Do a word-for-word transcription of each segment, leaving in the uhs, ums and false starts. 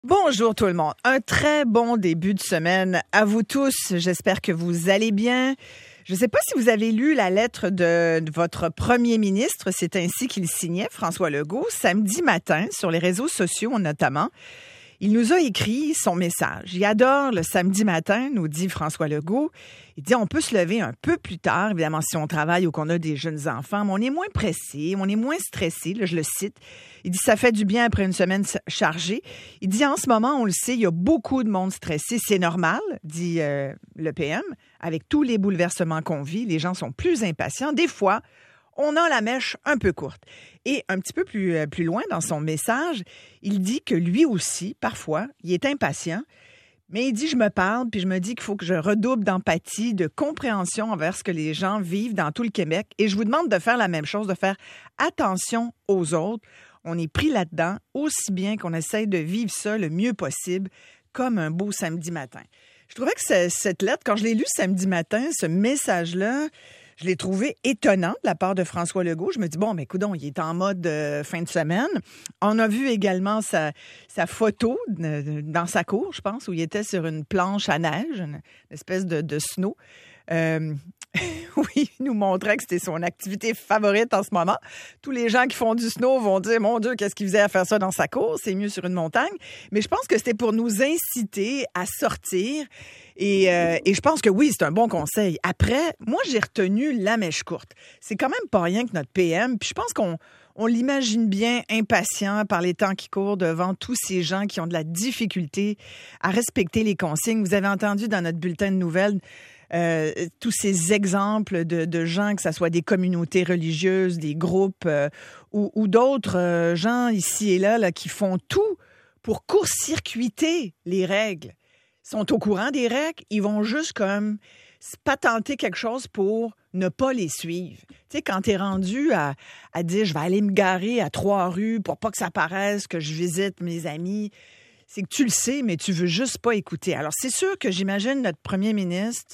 Bonjour tout le monde. Un très bon début de semaine à vous tous. J'espère que vous allez bien. Je ne sais pas si vous avez lu la lettre de, de votre premier ministre. C'est ainsi qu'il signait, François Legault, samedi matin sur les réseaux sociaux notamment. Il nous a écrit son message. Il adore le samedi matin, nous dit François Legault. Il dit on peut se lever un peu plus tard, évidemment si on travaille ou qu'on a des jeunes enfants, mais on est moins pressé, on est moins stressé. Là, je le cite. Il dit ça fait du bien après une semaine chargée. Il dit en ce moment, on le sait, il y a beaucoup de monde stressé. C'est normal, dit euh, le P M. Avec tous les bouleversements qu'on vit, les gens sont plus impatients. Des fois, on a la mèche un peu courte. Et un petit peu plus, euh, plus loin dans son message, il dit que lui aussi, parfois, il est impatient, mais il dit, je me parle, puis je me dis qu'il faut que je redouble d'empathie, de compréhension envers ce que les gens vivent dans tout le Québec. Et je vous demande de faire la même chose, de faire attention aux autres. On est pris là-dedans, aussi bien qu'on essaye de vivre ça le mieux possible, comme un beau samedi matin. Je trouvais que cette lettre, quand je l'ai lue samedi matin, ce message-là, je l'ai trouvé étonnant de la part de François Legault. Je me dis, bon, mais coudonc, il est en mode euh, fin de semaine. On a vu également sa, sa photo de, dans sa cour, je pense, où il était sur une planche à neige, une espèce de, de snow. Euh, oui, il nous montrait que c'était son activité favorite en ce moment. Tous les gens qui font du snow vont dire, mon Dieu, qu'est-ce qu'il faisait à faire ça dans sa cour? C'est mieux sur une montagne. Mais je pense que c'était pour nous inciter à sortir. Et, euh, et je pense que oui, c'est un bon conseil. Après, moi, j'ai retenu la mèche courte. C'est quand même pas rien que notre P M. Puis je pense qu'on on l'imagine bien impatient par les temps qui courent devant tous ces gens qui ont de la difficulté à respecter les consignes. Vous avez entendu dans notre bulletin de nouvelles Euh, tous ces exemples de, de gens, que ce soit des communautés religieuses, des groupes euh, ou, ou d'autres euh, gens ici et là, là qui font tout pour court-circuiter les règles. Ils sont au courant des règles, ils vont juste comme se patenter quelque chose pour ne pas les suivre. Tu sais, quand t'es rendu à, à dire « je vais aller me garer à Trois-Rues pour pas que ça paraisse que je visite mes amis », c'est que tu le sais, mais tu veux juste pas écouter. Alors, c'est sûr que j'imagine notre premier ministre,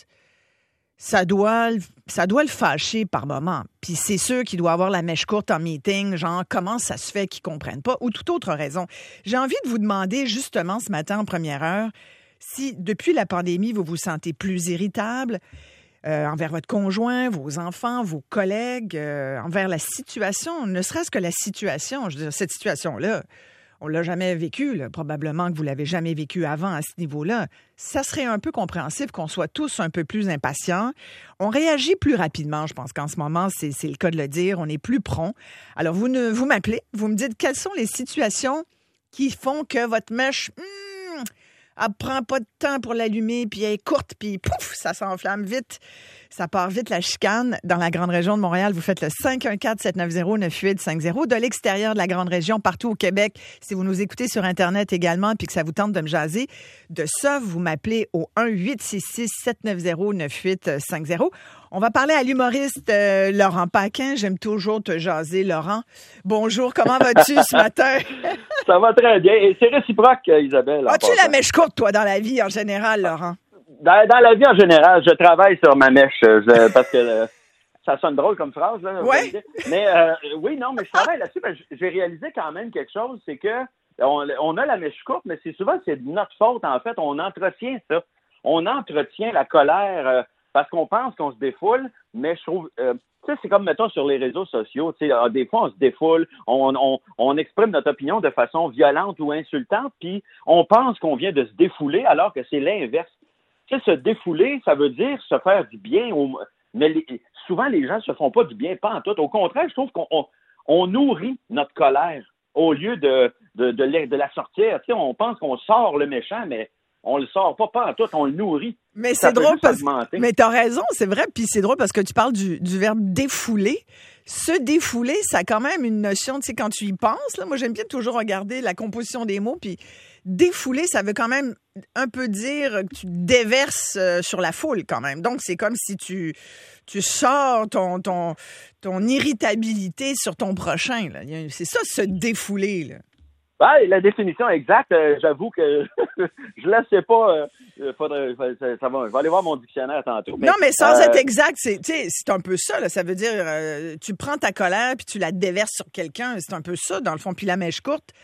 ça doit, ça doit le fâcher par moment. Puis c'est sûr qu'il doit avoir la mèche courte en meeting, genre comment ça se fait qu'ils comprennent pas, ou toute autre raison. J'ai envie de vous demander justement ce matin en première heure, si depuis la pandémie, vous vous sentez plus irritable euh, envers votre conjoint, vos enfants, vos collègues, euh, envers la situation, ne serait-ce que la situation, je veux dire, cette situation-là, on l'a jamais vécu, là. Probablement que vous l'avez jamais vécu avant à ce niveau-là. Ça serait un peu compréhensif qu'on soit tous un peu plus impatients. On réagit plus rapidement, je pense qu'en ce moment, c'est, c'est le cas de le dire. On est plus prompt. Alors, vous, ne, vous m'appelez, vous me dites quelles sont les situations qui font que votre mèche, hmm, elle prend pas de temps pour l'allumer, puis elle est courte, puis pouf, ça s'enflamme vite. Ça part vite, la chicane. Dans la grande région de Montréal, vous faites le cinq un quatre, sept neuf zéro, neuf huit cinq zéro. De l'extérieur de la grande région, partout au Québec, si vous nous écoutez sur Internet également, puis que ça vous tente de me jaser, de ça, vous m'appelez au un huit six six, sept neuf zéro, neuf huit cinq zéro. On va parler à l'humoriste euh, Laurent Paquin. J'aime toujours te jaser, Laurent. Bonjour, comment vas-tu ce matin? Ça va très bien. Et c'est réciproque, Isabelle. As-tu la mèche courte, toi, dans la vie en général, Laurent? Dans, dans la vie en général, je travaille sur ma mèche je, parce que euh, ça sonne drôle comme phrase. Là, ouais. Mais euh, oui, non, mais je travaille là-dessus. Ben, j'ai réalisé quand même quelque chose, c'est que on, on a la mèche courte, mais c'est souvent c'est de notre faute. En fait, on entretient ça. On entretient la colère euh, parce qu'on pense qu'on se défoule, mais je trouve... Euh, tu sais, c'est comme, mettons, sur les réseaux sociaux, tu sais, des fois, on se défoule, on, on, on exprime notre opinion de façon violente ou insultante, puis on pense qu'on vient de se défouler alors que c'est l'inverse. Tu sais, se défouler, ça veut dire se faire du bien, au, mais les, souvent, les gens se font pas du bien, pas en tout. Au contraire, je trouve qu'on on, on nourrit notre colère au lieu de, de, de, de, de la sortir. Tu sais, on pense qu'on sort le méchant, mais on le sort pas, pas en tout, on le nourrit. Mais ça c'est drôle parce que... Mais t'as raison, c'est vrai, puis c'est drôle parce que tu parles du, du verbe défouler. Se défouler, ça a quand même une notion, tu sais, quand tu y penses, là, moi j'aime bien toujours regarder la composition des mots, puis défouler, ça veut quand même un peu dire que tu déverses euh, sur la foule quand même. Donc c'est comme si tu, tu sors ton, ton, ton irritabilité sur ton prochain, là. C'est ça, se défouler, là. Ouais, la définition exacte, euh, j'avoue que je la sais pas. Euh, faudrait, ça, ça va, je vais aller voir mon dictionnaire tantôt. Mais, non, mais sans euh, être exact, c'est, c'est un peu ça. Là, ça veut dire, euh, tu prends ta colère puis tu la déverses sur quelqu'un. C'est un peu ça, dans le fond. Puis la mèche courte,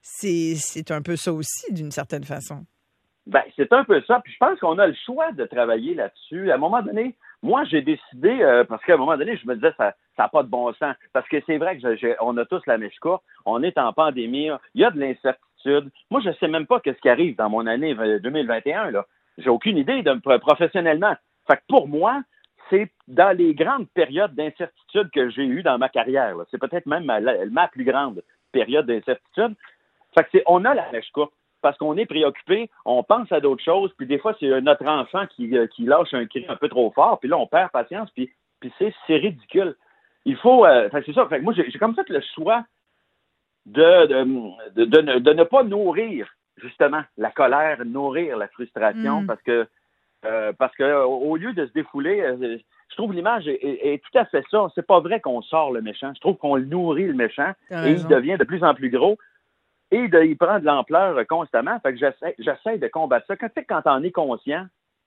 c'est, c'est un peu ça aussi, d'une certaine façon. Ben, c'est un peu ça. Puis je pense qu'on a le choix de travailler là-dessus. À un moment donné, moi, j'ai décidé, euh, parce qu'à un moment donné, je me disais, ça n'a pas de bon sens. Parce que c'est vrai que j'ai, on a tous la mèche courte. On est en pandémie. Il y a de l'incertitude. Moi, je ne sais même pas ce qui arrive dans mon année deux mille vingt et un. Là. J'ai aucune idée de, professionnellement. Fait que pour moi, c'est dans les grandes périodes d'incertitude que j'ai eues dans ma carrière. Là. C'est peut-être même ma, ma plus grande période d'incertitude. Fait que c'est, on a la mèche courte. Parce qu'on est préoccupé, on pense à d'autres choses, puis des fois, c'est notre enfant qui, qui lâche un cri un peu trop fort, puis là, on perd patience, puis, puis c'est, c'est ridicule. Il faut... Euh, c'est ça. Fait que moi, j'ai, j'ai comme ça le choix de, de, de, de, de ne pas nourrir, justement, la colère, nourrir la frustration, mm. parce que euh, parce que au lieu de se défouler, euh, je trouve l'image est, est, est tout à fait ça. C'est pas vrai qu'on sort le méchant. Je trouve qu'on le nourrit, le méchant, et il devient de plus en plus gros. Et de, il prend de l'ampleur constamment. Fait que j'essaie, j'essaie de combattre ça. Quand, tu sais, quand t'en es conscient,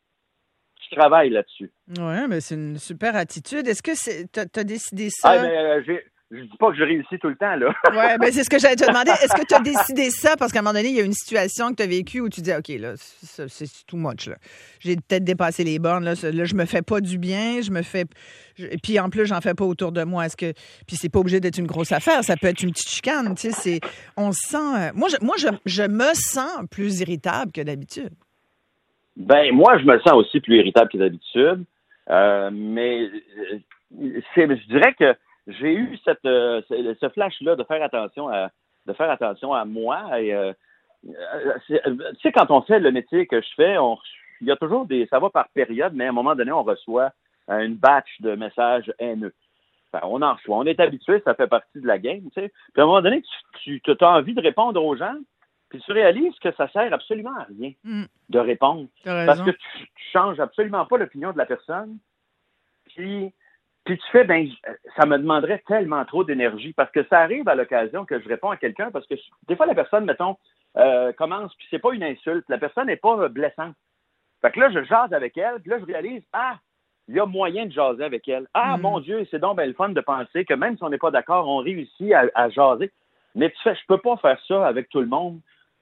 tu travailles là-dessus. Oui, mais c'est une super attitude. Est-ce que c'est, t'as, t'as décidé ça? Ah, mais euh, j'ai, je dis pas que je réussis tout le temps, là. Oui, ben c'est ce que j'allais te demander. Est-ce que tu as décidé ça? Parce qu'à un moment donné, il y a une situation que tu as vécue où tu dis, OK, là, c'est, c'est too much, là. J'ai peut-être dépassé les bornes, là. Là, je me fais pas du bien, je me fais... Je... Puis en plus, j'en fais pas autour de moi. Est-ce que... Puis c'est pas obligé d'être une grosse affaire. Ça peut être une petite chicane, tu sais. C'est... On se sent... Moi, je, moi je, je me sens plus irritable que d'habitude. Ben, moi, je me sens aussi plus irritable que d'habitude. Euh, mais c'est, je dirais que j'ai eu cette, euh, ce flash-là de faire attention à, de faire attention à moi. Et, euh, tu sais, quand on fait le métier que je fais, on, il y a toujours des, ça va par période, mais à un moment donné, on reçoit une batch de messages haineux. Enfin, on en reçoit. On est habitué, ça fait partie de la game, tu sais. Puis à un moment donné, tu, tu as envie de répondre aux gens, puis tu réalises que ça sert absolument à rien mm. de répondre. Parce que tu, tu changes absolument pas l'opinion de la personne. Puis, puis tu fais, ben, ça me demanderait tellement trop d'énergie. Parce que ça arrive à l'occasion que je réponds à quelqu'un, parce que des fois, la personne, mettons, euh, commence, puis c'est pas une insulte. La personne n'est pas blessante. Fait que là, je jase avec elle, puis là, je réalise, ah, il y a moyen de jaser avec elle. Ah, mm. mon Dieu, c'est donc ben le fun de penser que même si on n'est pas d'accord, on réussit à, à jaser. Mais tu fais, je peux pas faire ça avec tout le monde.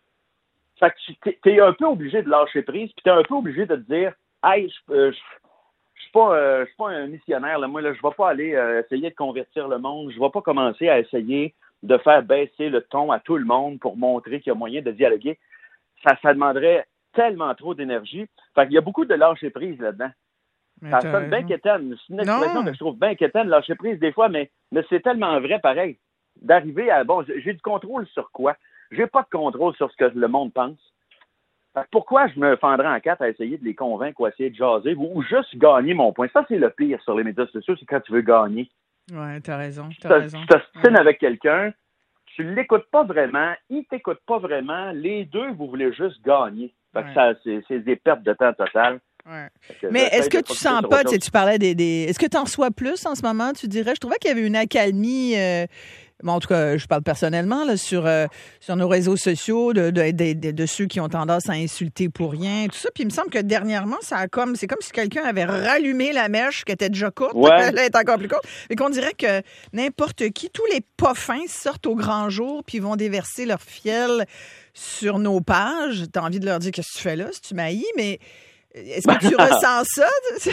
Fait que tu es un peu obligé de lâcher prise, puis tu es un peu obligé de te dire, hey, je euh, je suis pas, euh, je suis pas un missionnaire, là. Moi, là, je vais pas aller euh, essayer de convertir le monde. Je vais pas commencer à essayer de faire baisser le ton à tout le monde pour montrer qu'il y a moyen de dialoguer. Ça, ça demanderait tellement trop d'énergie. Fait qu'il y a beaucoup de lâcher prise là-dedans. Mais ça sonne bien quétaine. C'est une expression non. que je trouve bien quétaine, lâcher prise des fois, mais, mais c'est tellement vrai pareil. D'arriver à, bon, j'ai du contrôle sur quoi? J'ai pas de contrôle sur ce que le monde pense. Pourquoi je me fendrais en quatre à essayer de les convaincre ou à essayer de jaser ou juste gagner mon point? Ça, c'est le pire sur les médias sociaux, c'est quand tu veux gagner. Oui, t'as raison. T'as tu raison. Tu t'ostines ouais. avec quelqu'un, tu l'écoutes pas vraiment, il t'écoute pas vraiment, les deux, vous voulez juste gagner. Fait que ouais. ça, c'est, c'est des pertes de temps totales. Ouais. Mais est-ce que tu sens pas, tu sais, tu parlais des, des... Est-ce que tu en reçois plus en ce moment, tu dirais? Je trouvais qu'il y avait une accalmie... Euh... Bon, en tout cas, je parle personnellement là, sur, euh, sur nos réseaux sociaux de, de, de, de, de ceux qui ont tendance à insulter pour rien, tout ça. Puis il me semble que dernièrement, ça a comme c'est comme si quelqu'un avait rallumé la mèche qui était déjà courte. Ouais. Elle est encore plus courte. Et qu'on dirait que n'importe qui, tous les pas fins sortent au grand jour puis vont déverser leur fiel sur nos pages. T'as envie de leur dire qu'est-ce que tu fais là, si tu m'haïs, mais est-ce que tu ressens ça?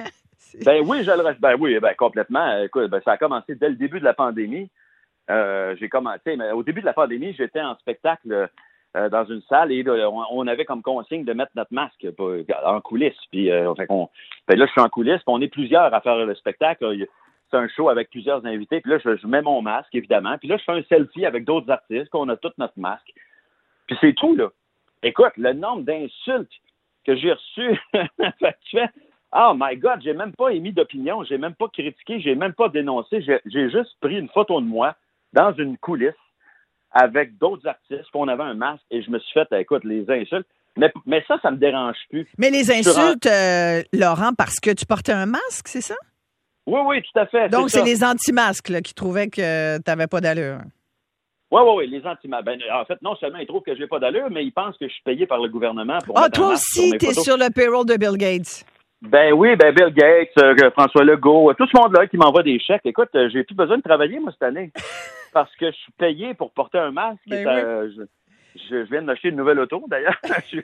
Ben oui, je le ressens. Ben oui, ben complètement. Écoute, ben, ça a commencé dès le début de la pandémie. Euh, j'ai commencé, mais au début de la pandémie, j'étais en spectacle euh, dans une salle et là, on, on avait comme consigne de mettre notre masque euh, en coulisses. Puis, euh, fait qu'on, ben là, je suis en coulisses, puis on est plusieurs à faire le spectacle. C'est un show avec plusieurs invités. Puis là, je, je mets mon masque, évidemment. Puis là, je fais un selfie avec d'autres artistes, puis on a tout notre masque. Puis c'est tout, là. Écoute, le nombre d'insultes que j'ai reçues, tu fais, oh my God, j'ai même pas émis d'opinion, j'ai même pas critiqué, j'ai même pas dénoncé, j'ai, j'ai juste pris une photo de moi dans une coulisse avec d'autres artistes, puis on avait un masque, et je me suis fait, écoute, les insultes. Mais, mais ça, ça me dérange plus. Mais les insultes, euh, Laurent, parce que tu portais un masque, c'est ça? Oui, oui, tout à fait. Donc, c'est, c'est les anti-masques là, qui trouvaient que tu n'avais pas d'allure. Oui, oui, oui, les anti-masques. Ben, en fait, non seulement ils trouvent que j'ai pas d'allure, mais ils pensent que je suis payé par le gouvernement pour Ah, mettre toi un masque aussi, tu es sur le payroll de Bill Gates. Ben oui, ben Bill Gates, euh, François Legault, tout ce monde-là qui m'envoie des chèques. Écoute, euh, j'ai plus besoin de travailler, moi, cette année. parce que je suis payé pour porter un masque. Ben et ça, oui. je, je viens d'acheter une nouvelle auto, d'ailleurs.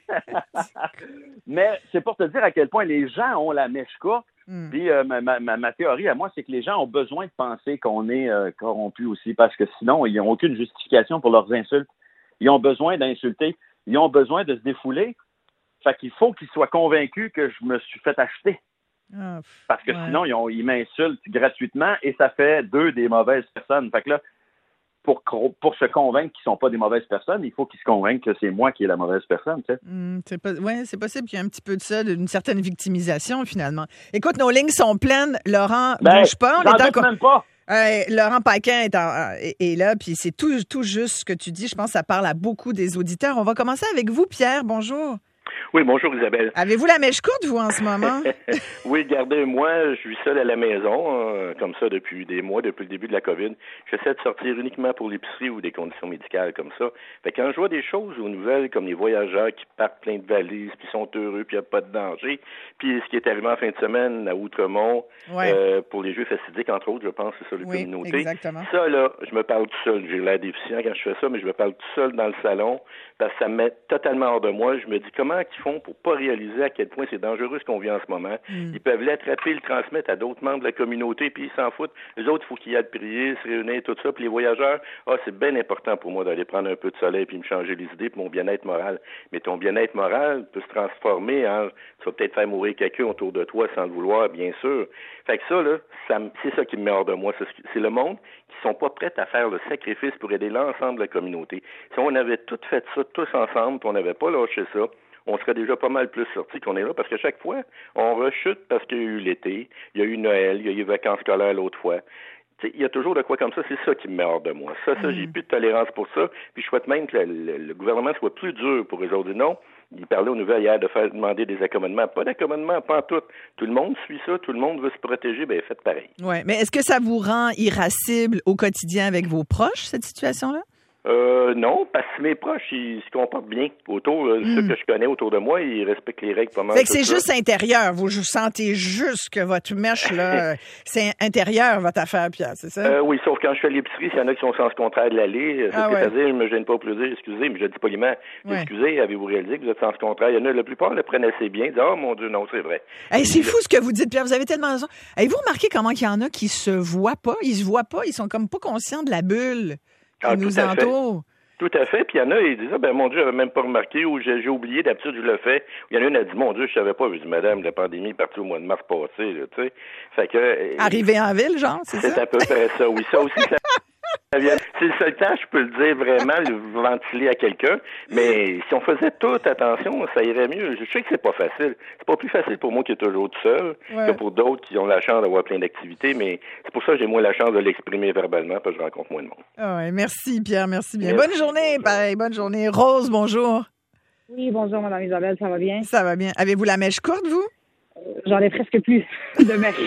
Mais c'est pour te dire à quel point les gens ont la mèche courte. Mm. Puis euh, ma, ma, ma théorie à moi, c'est que les gens ont besoin de penser qu'on est euh, corrompu aussi, parce que sinon, ils n'ont aucune justification pour leurs insultes. Ils ont besoin d'insulter. Ils ont besoin de se défouler. Fait qu'il faut qu'ils soient convaincus que je me suis fait acheter. Oh, parce que ouais. sinon, ils, ont, ils m'insultent gratuitement et ça fait d'eux des mauvaises personnes. Fait que là, Pour, pour se convaincre qu'ils ne sont pas des mauvaises personnes, il faut qu'ils se convainquent que c'est moi qui est la mauvaise personne. Tu sais. Mmh, c'est pas, ouais, c'est possible qu'il y ait un petit peu de ça, d'une certaine victimisation, finalement. Écoute, nos lignes sont pleines. Laurent, ben, bouge pas. On j'en est doute en... même pas. Euh, Laurent Paquin est, en, est, est là, puis c'est tout, tout juste ce que tu dis. Je pense que ça parle à beaucoup des auditeurs. On va commencer avec vous, Pierre. Bonjour. Oui, bonjour Isabelle. Avez-vous la mèche courte, vous, en ce moment? Oui, regardez, moi, je suis seul à la maison, euh, comme ça, depuis des mois, depuis le début de la COVID. J'essaie de sortir uniquement pour l'épicerie ou des conditions médicales comme ça. Fait que quand je vois des choses aux nouvelles, comme les voyageurs qui partent plein de valises, puis sont heureux, puis il n'y a pas de danger, puis ce qui est arrivé en fin de semaine à Outremont, ouais. euh, pour les Jeux fastidiques, entre autres, je pense, c'est ça, les oui, communautés. Exactement. Ça, là, je me parle tout seul. J'ai l'air déficient quand je fais ça, mais je me parle tout seul dans le salon, parce que ça me met totalement hors de moi. Je me dis, comment ils font pour pas réaliser à quel point c'est dangereux ce qu'on vit en ce moment. Mm. Ils peuvent l'attraper, le transmettre à d'autres membres de la communauté, puis ils s'en foutent. Les autres, il faut qu'ils aillent prier, se réunir, tout ça. Puis les voyageurs, ah, c'est bien important pour moi d'aller prendre un peu de soleil puis me changer les idées pour mon bien-être moral. Mais ton bien-être moral peut se transformer en, tu vas peut-être faire mourir quelqu'un autour de toi sans le vouloir, bien sûr. Fait que ça, là, ça, c'est ça qui me met hors de moi. C'est, c'est le monde qui sont pas prêts à faire le sacrifice pour aider l'ensemble de la communauté. Si on avait tout fait ça, tous ensemble, puis on n'avait pas lâché ça, on serait déjà pas mal plus sortis qu'on est là, parce que chaque fois, on rechute parce qu'il y a eu l'été, il y a eu Noël, il y a eu les vacances scolaires l'autre fois. T'sais, il y a toujours de quoi comme ça, c'est ça qui me met hors de moi. Ça, ça, mmh. j'ai plus de tolérance pour ça, puis je souhaite même que le, le, le gouvernement soit plus dur pour eux autres. Non, il parlait aux nouvelles hier de faire demander des accommodements. Pas d'accommodements, pas en tout. Tout le monde suit ça, tout le monde veut se protéger, bien faites pareil. Oui, mais est-ce que ça vous rend irascible au quotidien avec vos proches, cette situation-là? Euh, non, parce que mes proches, ils se comportent bien autour, euh, mm. ceux que je connais autour de moi, ils respectent les règles pas mal. Fait que c'est ça. Juste intérieur. Vous sentez juste que votre mèche, là, c'est intérieur, votre affaire, Pierre, c'est ça? Euh, oui, sauf quand je fais l'épicerie, s'il y en a qui sont au sens contraire de l'allée, ah, c'est ouais. C'est-à-dire, je me gêne pas pour le dire, excusez, mais je dis poliment, ouais. excusez, avez-vous réalisé que vous êtes sens contraire? Il y en a, la plupart le prennent assez bien, ils disent, oh mon Dieu, non, c'est vrai. Hey, c'est fou ce que vous dites, Pierre, vous avez tellement raison. Avez-vous remarqué comment il y en a qui se voient pas? Ils se voient pas, ils sont comme pas conscients de la bulle qui ah, nous entoure. Tout à fait. Puis il y en a, ils disent, ah, ben mon Dieu, j'avais même pas remarqué, ou j'ai, j'ai oublié, d'habitude, je le fais. Il y en a une, elle dit, mon Dieu, je savais pas. Je dis, madame, la pandémie est partie au mois de mars passé, là, tu sais. Fait que. Arrivé en ville, genre, c'est, c'est ça? C'est à peu près ça, oui. Ça aussi, ça. C'est le seul temps, je peux le dire vraiment, le ventiler à quelqu'un, mais si on faisait tout attention, ça irait mieux. Je sais que c'est pas facile. C'est pas plus facile pour moi qui est toujours tout seul ouais. que pour d'autres qui ont la chance d'avoir plein d'activités, mais c'est pour ça que j'ai moins la chance de l'exprimer verbalement parce que je rencontre moins de monde. Ah ouais, merci Pierre, merci bien. Merci. Bonne journée, pareil, bonne journée. Rose, bonjour. Oui, bonjour Mme Isabelle, ça va bien? Ça va bien. Avez-vous la mèche courte, vous? Euh, j'en ai presque plus de mèche.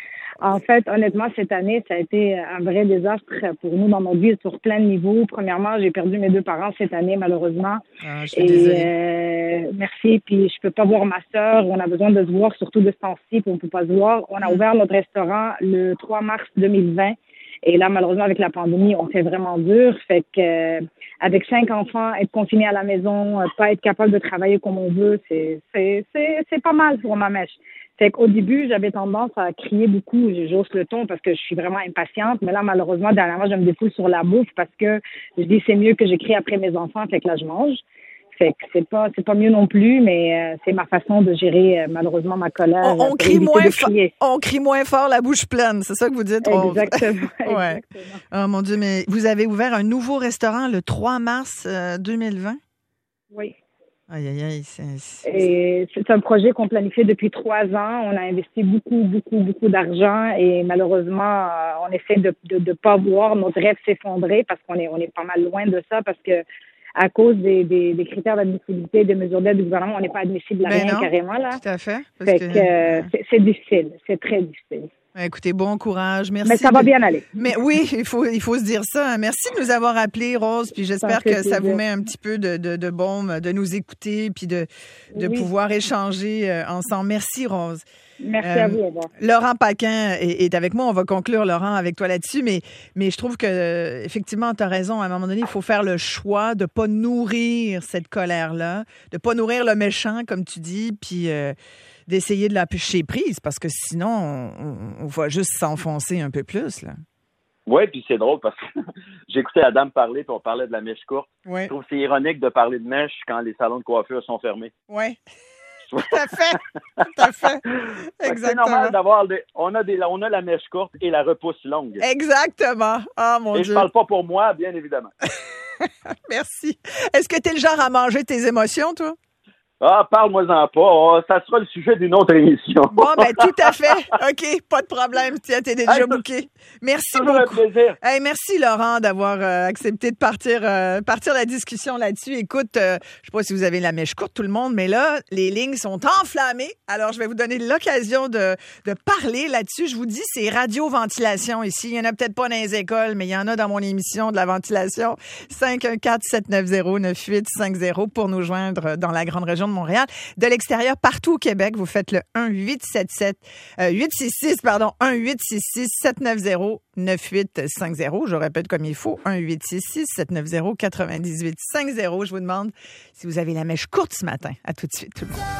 En fait, honnêtement, cette année, ça a été un vrai désastre pour nous dans notre vie sur plein de niveaux. Premièrement, j'ai perdu mes deux parents cette année, malheureusement. Ah, je suis Et désolée. Euh, merci. Puis je peux pas voir ma sœur. On a besoin de se voir, surtout de ce temps-ci, puis on peut pas se voir. On a mm. ouvert notre restaurant le trois mars deux mille vingt. Et là, malheureusement, avec la pandémie, on fait vraiment dur. Fait que euh, avec cinq enfants, être confiné à la maison, pas être capable de travailler comme on veut, c'est c'est c'est c'est pas mal pour ma mèche. Fait qu'au début, j'avais tendance à crier beaucoup, j'ose le ton parce que je suis vraiment impatiente, mais là, malheureusement, dernièrement, je me défoule sur la bouffe parce que je dis c'est mieux que j'écris après mes enfants, fait que là, je mange. Fait que c'est pas c'est pas mieux non plus, mais euh, c'est ma façon de gérer euh, malheureusement ma colère. On, on crie moins fort, on crie moins fort la bouche pleine, c'est ça que vous dites, Rose? Exactement. ouais. Exactement. Oh mon Dieu, mais vous avez ouvert un nouveau restaurant le trois mars deux mille vingt? Oui. Aïe, aïe, aïe. C'est, c'est... Et c'est un projet qu'on planifie depuis trois ans. On a investi beaucoup, beaucoup, beaucoup d'argent et malheureusement, euh, on essaie de de, de pas voir notre rêve s'effondrer parce qu'on est on est pas mal loin de ça parce que à cause des, des, des critères d'admissibilité, des mesures d'aide du gouvernement, on n'est pas admissible à ben rien non, carrément là. Tout à fait. Parce fait que, que euh, c'est, c'est difficile, c'est très difficile. Écoutez, bon courage. Merci. Mais ça va bien aller. Mais oui, il faut, il faut se dire ça. Merci de nous avoir appelés, Rose. Puis j'espère que ça vous met un petit peu de, de, de baume, de nous écouter, puis de, de oui. pouvoir échanger ensemble. Merci, Rose. Merci Euh, à vous. Au revoir. Laurent Paquin est, est avec moi. On va conclure, Laurent, avec toi là-dessus. Mais, mais je trouve que, euh, effectivement, tu as raison. À un moment donné, il faut faire le choix de ne pas nourrir cette colère-là, de ne pas nourrir le méchant, comme tu dis, puis euh, d'essayer de la pêcher prise, parce que sinon, on, on, on va juste s'enfoncer un peu plus, là. Oui, puis c'est drôle parce que j'écoutais Adam parler, puis on parlait de la mèche courte. Ouais. Je trouve que c'est ironique de parler de mèche quand les salons de coiffure sont fermés. Oui. Tout à fait. Tout à fait. Exactement. C'est normal d'avoir des. On a, des, on a la mèche courte et la repousse longue. Exactement. Ah, mon et Dieu. je parle pas pour moi, bien évidemment. Merci. Est-ce que tu es le genre à manger tes émotions, toi? Ah, parle-moi-en pas. Oh, ça sera le sujet d'une autre émission. Bon, ben tout à fait. OK, pas de problème. Tiens, t'es déjà hey, booké. Merci toujours beaucoup. Un plaisir. Hey, merci, Laurent, d'avoir euh, accepté de partir, euh, partir la discussion là-dessus. Écoute, euh, je sais pas si vous avez la mèche courte, tout le monde, mais là, les lignes sont enflammées. Alors, je vais vous donner l'occasion de, de parler là-dessus. Je vous dis, c'est radio-ventilation ici. Il y en a peut-être pas dans les écoles, mais il y en a dans mon émission de la ventilation. cinq un quatre, sept neuf zéro, neuf huit cinq zéro pour nous joindre dans la grande région de Montréal. De l'extérieur, partout au Québec, vous faites le un huit sept sept, euh, huit six six, pardon, un huit six six, sept neuf zéro, neuf huit cinq zéro. Je répète comme il faut, un huit six six, sept neuf zéro, neuf huit cinq zéro. Je vous demande si vous avez la mèche courte ce matin. À tout de suite, tout le monde.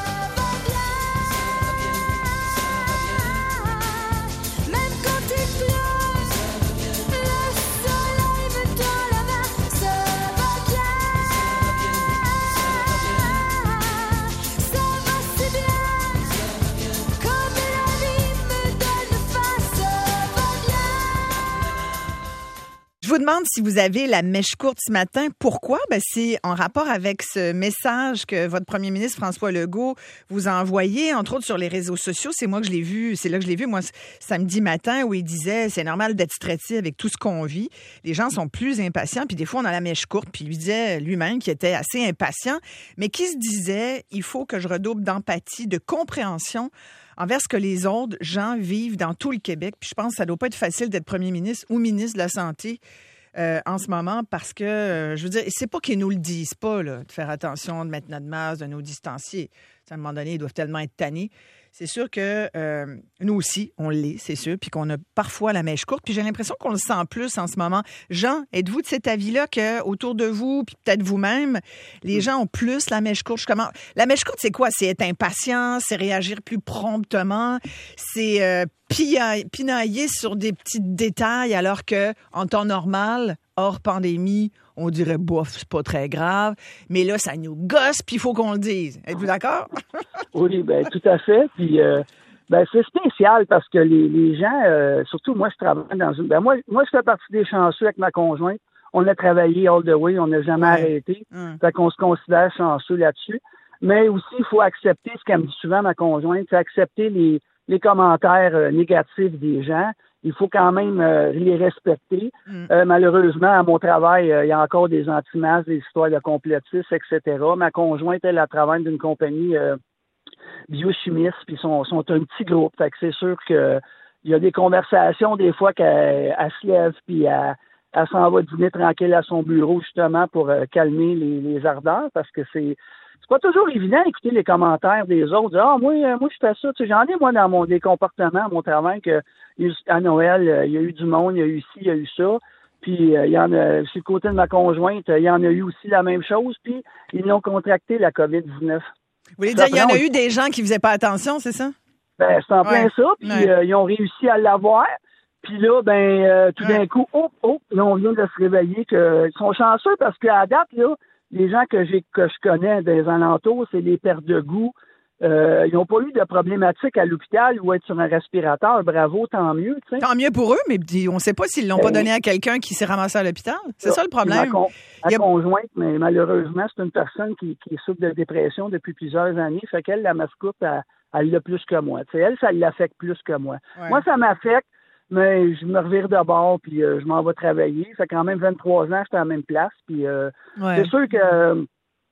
Je vous demande si vous avez la mèche courte ce matin. Pourquoi? Ben, c'est en rapport avec ce message que votre premier ministre François Legault vous a envoyé, entre autres sur les réseaux sociaux. C'est moi que je l'ai vu, c'est là que je l'ai vu, moi, samedi matin, où il disait c'est normal d'être stressé avec tout ce qu'on vit. Les gens sont plus impatients, puis des fois, on a la mèche courte. Puis il disait lui-même qu'il était assez impatient, mais qui se disait il faut que je redouble d'empathie, de compréhension envers ce que les autres gens vivent dans tout le Québec. Puis je pense que ça ne doit pas être facile d'être premier ministre ou ministre de la Santé euh, en ce moment parce que, euh, je veux dire, c'est pas qu'ils nous le disent pas, là, de faire attention, de mettre notre masque, de nous distancier. À un moment donné, ils doivent tellement être tannés. C'est sûr que euh, nous aussi, on l'est, c'est sûr, puis qu'on a parfois la mèche courte. Puis j'ai l'impression qu'on le sent plus en ce moment. Jean, êtes-vous de cet avis-là qu'autour de vous, puis peut-être vous-même, les gens ont plus la mèche courte? Je commence... La mèche courte, c'est quoi? C'est être impatient, c'est réagir plus promptement, c'est euh, pina... pinailler sur des petits détails alors que en temps normal, hors pandémie, on dirait, bof, c'est pas très grave. Mais là, ça nous gosse, puis il faut qu'on le dise. Êtes-vous d'accord? Oui, bien, tout à fait. Puis, euh, ben, c'est spécial parce que les, les gens, euh, surtout moi, je travaille dans une... Ben, moi, moi, je fais partie des chanceux avec ma conjointe. On a travaillé all the way, on n'a jamais ouais. arrêté. Hum. Fait qu'on se considère chanceux là-dessus. Mais aussi, il faut accepter, ce qu'elle me dit souvent, ma conjointe, c'est accepter les, les commentaires euh, négatifs des gens. Il faut quand même euh, les respecter. Mm. Euh, malheureusement, à mon travail, euh, il y a encore des anti-masques, des histoires de complotistes, et cetera. Ma conjointe, elle, elle travaille d'une compagnie euh, biochimiste, puis ils sont, sont un petit groupe. Fait que c'est sûr que il y a des conversations des fois qu'elle elle se lève, puis elle, elle s'en va dîner tranquille à son bureau, justement, pour euh, calmer les, les ardeurs, parce que c'est C'est pas toujours évident d'écouter les commentaires des autres. Ah, moi, moi, je fais ça. Tu sais, j'en ai, moi, dans mon des comportements, à mon travail, que à Noël, il y a eu du monde, il y a eu ci, il y a eu ça. Puis, il y en a, sur le côté de ma conjointe, il y en a eu aussi la même chose. Puis, ils l'ont contracté, la covid dix-neuf. Vous voulez dire, il y en a eu des gens qui faisaient pas attention, c'est ça? Ben, c'est en plein ouais. ça. Puis, ouais. euh, ils ont réussi à l'avoir. Puis là, ben, euh, tout ouais. d'un coup, oh, oh, là, on vient de se réveiller que ils sont chanceux parce qu'à date, là, les gens que j'ai que je connais des alentours, c'est des pertes de goût. Euh, ils n'ont pas eu de problématiques à l'hôpital ou être sur un respirateur. Bravo, tant mieux. T'sais. Tant mieux pour eux, mais on ne sait pas s'ils ne l'ont ben, pas donné à quelqu'un qui s'est ramassé à l'hôpital. C'est ça, ça le problème. Ma, con, ma a... conjointe, mais malheureusement, c'est une personne qui, qui souffre de dépression depuis plusieurs années. Fait qu'elle, la mascotte, elle, elle l'a plus que moi. T'sais, elle, ça l'affecte plus que moi. Ouais. Moi, ça m'affecte, mais je me revire de bord, puis euh, je m'en vais travailler. Fait quand même vingt-trois ans, j'étais à la même place. Puis euh, ouais. c'est sûr que euh,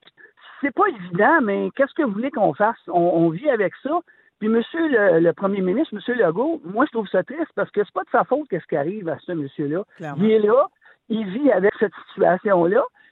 c'est pas évident, mais qu'est-ce que vous voulez qu'on fasse? On, on vit avec ça. Puis monsieur le, le premier ministre, monsieur Legault, moi, je trouve ça triste parce que c'est pas de sa faute qu'est-ce qui arrive à ce monsieur-là. Clairement. Il est là, il vit avec cette situation-là.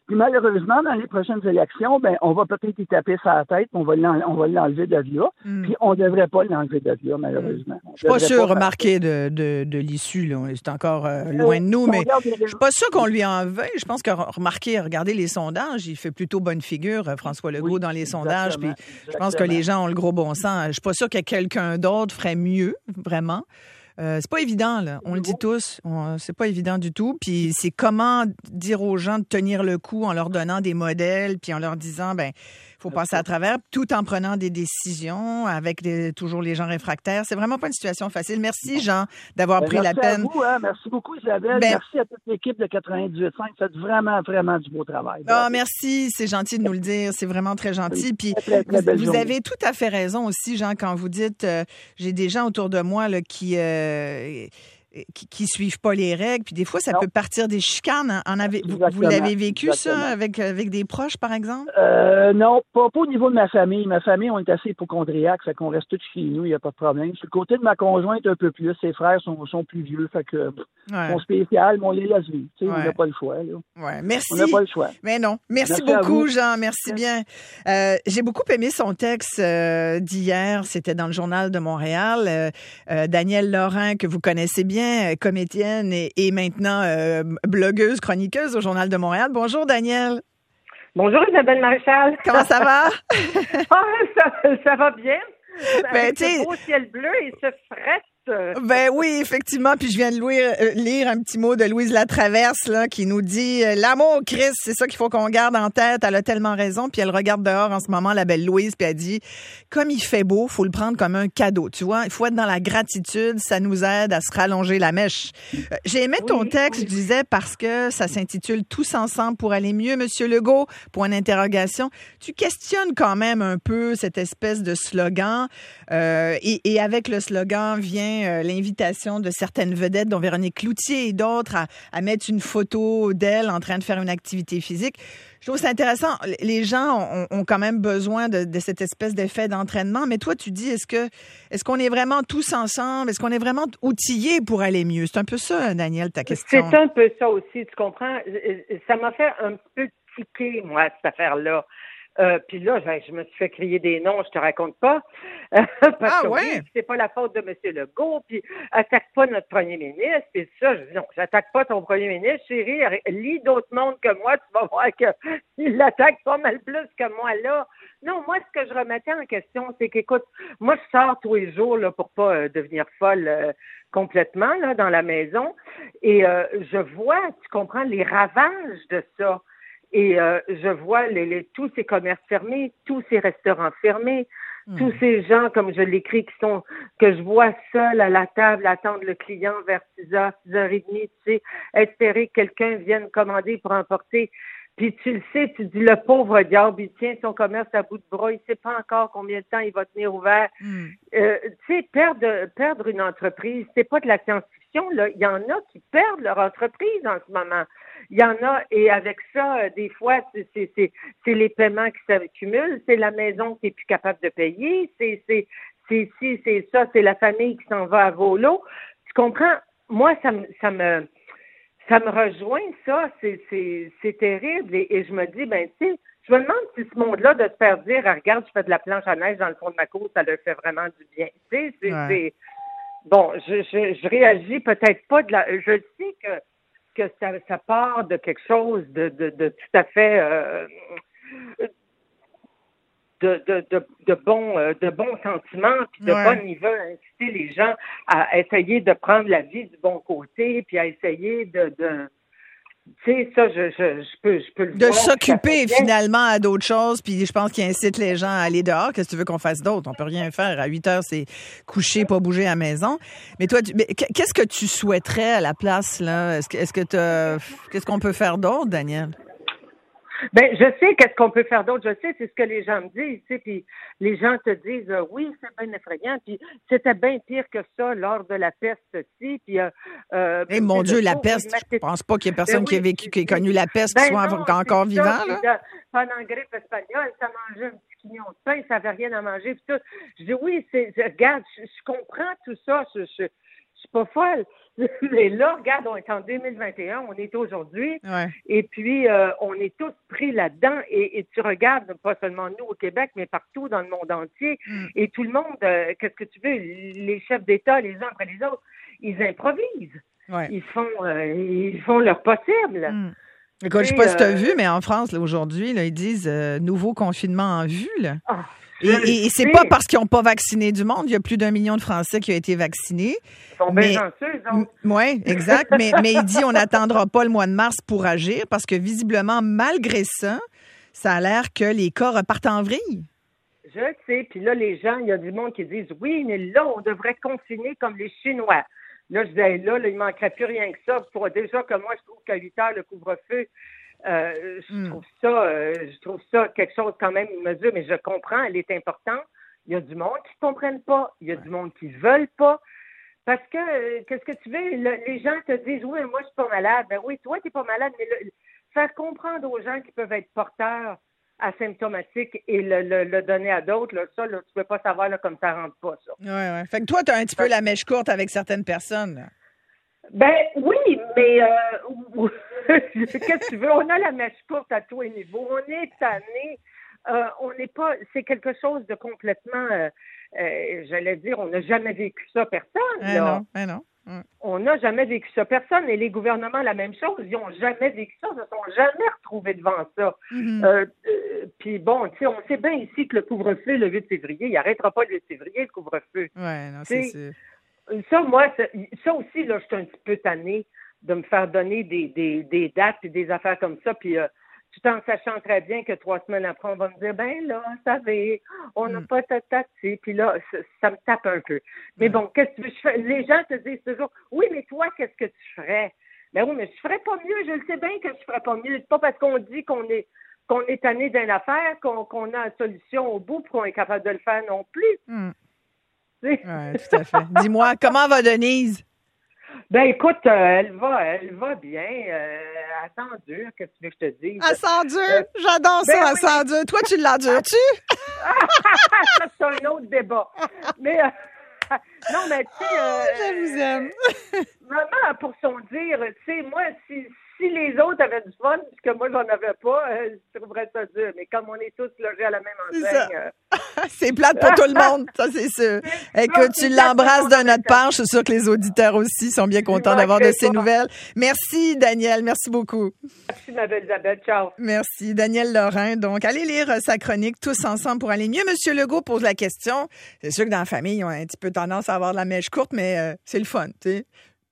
Puis malheureusement, dans les prochaines élections, ben, on va peut-être y taper sur la tête, on va l'en, on va l'enlever de via, mm. puis on ne devrait pas l'enlever de via, malheureusement. Je suis pas sûr, remarquer de, de, de l'issue, là. C'est encore euh, loin de nous, mais je suis pas sûr qu'on lui en veuille. Je pense que, remarquez, regardez les sondages, il fait plutôt bonne figure, François Legault, oui, dans les sondages, puis je pense que les gens ont le gros bon sens. Je suis pas sûr que quelqu'un d'autre ferait mieux, vraiment. Euh, c'est pas évident, là. On le dit tous. On, c'est pas évident du tout. Puis c'est comment dire aux gens de tenir le coup en leur donnant des modèles, puis en leur disant, ben, faut passer à travers, tout en prenant des décisions avec des, toujours les gens réfractaires. C'est vraiment pas une situation facile. Merci, Jean, d'avoir ben, pris la peine. Merci à vous, hein. Merci beaucoup, Isabelle. Ben, merci à toute l'équipe de quatre-vingt-dix-huit virgule cinq. Faites vraiment, vraiment du beau travail. Ah, merci. C'est gentil de nous le dire. C'est vraiment très gentil. Puis très, très vous, vous avez tout à fait raison aussi, Jean, quand vous dites, euh, j'ai des gens autour de moi là, qui... Euh, Qui, qui suivent pas les règles, puis des fois, ça non. peut partir des chicanes. En avez, vous, vous l'avez vécu, Exactement. ça, avec, avec des proches, par exemple? Euh, non, pas, pas au niveau de ma famille. Ma famille, on est assez hypochondriaques, fait qu'on reste tous chez nous, il n'y a pas de problème. Sur le côté de ma conjointe, un peu plus. Ses frères sont, sont plus vieux, fait que ouais. sont spécial, mais on les laisse vivre. Ouais. On n'a pas le choix. Là. Ouais. Merci. On n'a pas le choix. Mais non. Merci, Merci beaucoup, Jean. Merci bien. Euh, j'ai beaucoup aimé son texte euh, d'hier. C'était dans le Journal de Montréal. Euh, euh, Danielle Lorrain, que vous connaissez bien, comédienne et, et maintenant euh, blogueuse, chroniqueuse au Journal de Montréal. Bonjour, Danielle. Bonjour, Isabelle Maréchal. Comment ça va? ah, ça, ça va bien. Ben, Avec ce beau ciel bleu et ce frais. Ben oui, effectivement. Puis je viens de lire, euh, lire un petit mot de Louise Latraverse là, qui nous dit euh, « L'amour, Christ, c'est ça qu'il faut qu'on garde en tête. » Elle a tellement raison. Puis elle regarde dehors en ce moment, la belle Louise, puis elle dit « Comme il fait beau, faut le prendre comme un cadeau. » Tu vois, il faut être dans la gratitude. Ça nous aide à se rallonger la mèche. Euh, j'ai aimé ton oui, texte, oui. je disais, parce que ça s'intitule « Tous ensemble pour aller mieux, Monsieur Legault. » Point d'interrogation. Tu questionnes quand même un peu cette espèce de slogan. Euh, et, et avec le slogan vient Euh, l'invitation de certaines vedettes, dont Véronique Cloutier et d'autres, à, à mettre une photo d'elle en train de faire une activité physique. Je trouve ça intéressant. Les gens ont, ont quand même besoin de, de cette espèce d'effet d'entraînement. Mais toi, tu dis, est-ce que est-ce qu'on est vraiment tous ensemble? Est-ce qu'on est vraiment outillés pour aller mieux? C'est un peu ça, Danielle, ta question. C'est un peu ça aussi, tu comprends? Ça m'a fait un peu tiquer, moi, cette affaire-là. Euh, puis là, je, je me suis fait crier des noms, je te raconte pas. Parce ah que ouais? oui, c'est pas la faute de M. Legault, puis attaque pas notre premier ministre, puis ça, je dis non, j'attaque pas ton premier ministre, chérie, lis d'autres mondes que moi, tu vas voir qu'il l'attaque pas mal plus que moi là. Non, moi, ce que je remettais en question, c'est qu'écoute, moi, je sors tous les jours là pour pas euh, devenir folle euh, complètement là dans la maison, et euh, je vois, tu comprends, les ravages de ça. Et euh, je vois les, les, tous ces commerces fermés, tous ces restaurants fermés, mmh. tous ces gens, comme je l'écris, qui sont que je vois seuls à la table attendre le client vers six heures, six heures trente, tu sais, espérer que quelqu'un vienne commander pour emporter. Puis tu le sais, tu dis, le pauvre diable, il tient son commerce à bout de bras, il sait pas encore combien de temps il va tenir ouvert. Mmh. Euh, tu sais, perdre, perdre une entreprise, c'est pas de la science-fiction, là. Il y en a qui perdent leur entreprise en ce moment. Il y en a, et avec ça, euh, des fois, c'est, c'est, c'est, c'est les paiements qui s'accumulent, c'est la maison qui est plus capable de payer, c'est, c'est, c'est, c'est, c'est ça, c'est la famille qui s'en va à volo. Tu comprends? Moi, ça me, ça me, ça me rejoint, ça, c'est, c'est, c'est terrible, et, et je me dis, ben, tu sais, je me demande si ce monde-là de se faire dire, ah, regarde, je fais de la planche à neige dans le fond de ma cour, ça leur fait vraiment du bien. Tu sais, c'est, ouais. c'est, bon, je, je, je réagis peut-être pas de la, je sais que, que ça, ça part de quelque chose de, de, de tout à fait euh, de, de, de, de bons euh, de bons sentiments, puis de ouais. bonne niveau, inciter les gens à essayer de prendre la vie du bon côté, puis à essayer de, de tu sais, ça, je, je, je peux, je peux le de voir. De s'occuper finalement à d'autres choses, puis je pense qu'il incite les gens à aller dehors. Qu'est-ce que tu veux qu'on fasse d'autre? On peut rien faire. À huit heures, c'est coucher, pas bouger à la maison. Mais toi, tu, mais qu'est-ce que tu souhaiterais à la place, là? Est-ce que, est-ce que t'as, qu'est-ce qu'on peut faire d'autre, Danielle? Ben, je sais qu'est-ce qu'on peut faire d'autre. Je sais, c'est ce que les gens me disent, tu sais, puis les gens te disent, euh, oui, c'est bien effrayant, puis c'était bien pire que ça lors de la peste aussi, puis euh, euh hey, mon Dieu, la peste, je pense pas qu'il y ait personne ben, oui, qui ait vécu, qui ait connu la peste, ben qui soit non, encore vivant, ça, là. De, pendant la grippe espagnole, ça mangeait un petit quignon de pain, ça avait rien à manger, puis tout. Je dis, oui, c'est, je, regarde, je, je comprends tout ça, je, je je suis pas folle. Mais là, regarde, on est en deux mille vingt et un, on est aujourd'hui, ouais. et puis euh, on est tous pris là-dedans, et, et tu regardes, pas seulement nous au Québec, mais partout dans le monde entier, mm. et tout le monde, euh, qu'est-ce que tu veux, les chefs d'État, les uns après les autres, ils improvisent. Ouais. Ils font euh, ils font leur possible. Mm. Écoute, je sais pas si tu as vu, mais en France, là, aujourd'hui, là, ils disent euh, nouveau confinement en vue, là. Oh. Et, et, et c'est pas parce qu'ils n'ont pas vacciné du monde. Il y a plus d'un million de Français qui ont été vaccinés. Ils sont bien chanceux, donc. Oui, exact. mais, mais il dit on n'attendra pas le mois de mars pour agir parce que visiblement, malgré ça, ça a l'air que les cas repartent en vrille. Je sais. Puis là, les gens, il y a du monde qui disent oui, mais là, on devrait confiner comme les Chinois. Là, je disais, là, là il ne manquerait plus rien que ça. Pour, déjà que moi, je trouve qu'à huit heures, le couvre-feu, Euh, je mm. trouve ça, euh, je trouve ça quelque chose quand même, une mesure, mais je comprends, elle est importante. Il y a du monde qui ne comprennent pas, il y a ouais. du monde qui ne veulent pas. Parce que, euh, qu'est-ce que tu veux? Le, les gens te disent, oui, moi, je suis pas malade. Ben oui, toi, tu n'es pas malade, mais le, faire comprendre aux gens qui peuvent être porteurs asymptomatiques et le, le, le donner à d'autres, là, ça, là, tu ne peux pas savoir là, comme ça ne rentre pas, ça. Oui, oui. Fait que toi, tu as un petit peu la mèche courte avec certaines personnes, là. Ben oui, mais euh, qu'est-ce que tu veux? On a la mèche courte à tous les niveaux. On est tanné. Euh, on n'est pas. C'est quelque chose de complètement. Euh, euh, j'allais dire, on n'a jamais vécu ça personne. Eh là. non, eh non. Mm. On n'a jamais vécu ça personne. Et les gouvernements, la même chose. Ils n'ont jamais vécu ça. Ils ne se sont jamais retrouvés devant ça. Mm-hmm. Euh, euh, Puis bon, tu sais, on sait bien ici que le couvre-feu, le huit février, il n'arrêtera pas le huit février, le couvre-feu. Oui, non, c'est sûr. Ça, moi, ça, ça aussi, là, je suis un petit peu tannée de me faire donner des, des, des dates et des affaires comme ça, puis euh, tout en sachant très bien que trois semaines après, on va me dire, ben là, vous savez, on n'a mm. pas ta date, puis là, ça, ça me tape un peu. Mais mm. bon, qu'est-ce que tu veux, je fais? Les gens te disent toujours, oui, mais toi, qu'est-ce que tu ferais? Ben oui, mais je ferais pas mieux, je le sais bien que je ferais pas mieux. C'est pas parce qu'on dit qu'on est qu'on est tanné d'une affaire qu'on, qu'on a une solution au bout pour qu'on est capable de le faire non plus. Mm. Oui, tout à fait. Dis-moi, comment va Denise? Ben écoute, euh, elle va, elle va bien. Euh, elle s'endure, qu'est-ce que tu veux que je te dise? Elle s'endure? Euh, J'adore ça, ben, elle oui. s'endure. Toi, tu l'endures-tu? Ça, c'est un autre débat. Mais, euh, non, mais tu sais... Euh, je vous aime. Maman, pour son dire, tu sais, moi, si... Si les autres avaient du fun, puisque moi, j'en avais pas, euh, je trouverais ça dur. Mais comme on est tous logés à la même enseigne... Euh... c'est plate pour tout le monde, ça, c'est sûr. Écoute, tu l'embrasses d'un autre part. Je suis sûre que les auditeurs aussi sont bien contents d'avoir de ces nouvelles. Merci, Daniel. Merci beaucoup. Merci, ma belle Isabelle. Ciao. Merci. Daniel Lorrain. Donc, allez lire sa chronique Tous ensemble pour aller mieux. Monsieur Legault pose la question. C'est sûr que dans la famille, ils ont un petit peu tendance à avoir de la mèche courte, mais euh, c'est le fun, tu sais.